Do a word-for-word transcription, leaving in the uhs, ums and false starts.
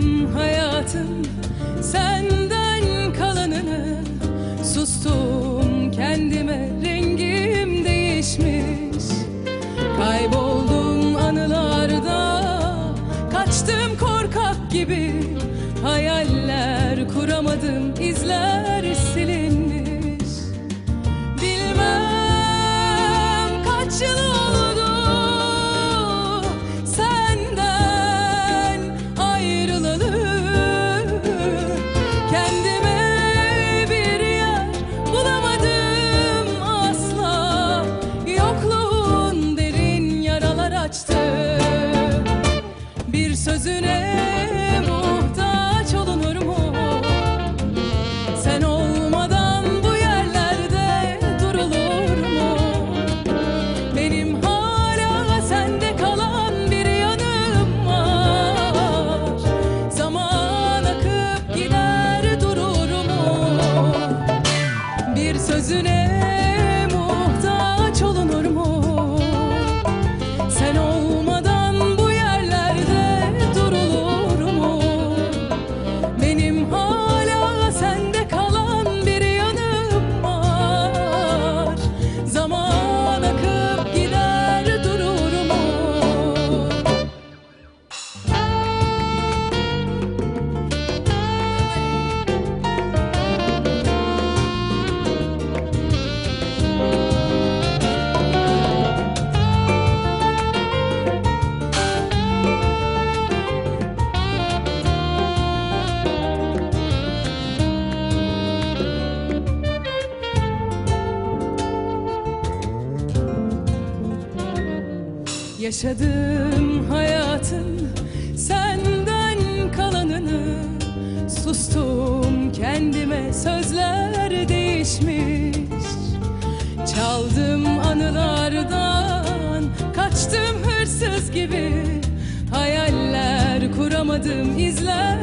Yaşadım hayatın senden kalanını, sustum kendime, rengim değişmiş. Kayboldum anılarda, kaçtım korkak gibi. Hayaller kuramadım, izler silinmiş. Bilmem kaç yıl oldu senden ayrılalı. Kendime bir yer bulamadım asla. Yokluğun derin yaralar açtı. Bir sözüne muhtaç olunur mu? Sen olmadan bu yerlerde durulur mu? Benim hala sende kalan bir yanım var. Zaman akıp gider, durur mu? Bir sözüne muhtaç olunur mu? Sen olmadan bu yerlerde durulur mu? Benim hala sende kalan bir yanım var. Zaman akıp gider, durur mu? Yaşadım hayatın senden kalanını, sustum kendime, sözler değişmiş. Çaldım anılardan, kaçtım hırsız gibi. Hayaller kuramadım, izler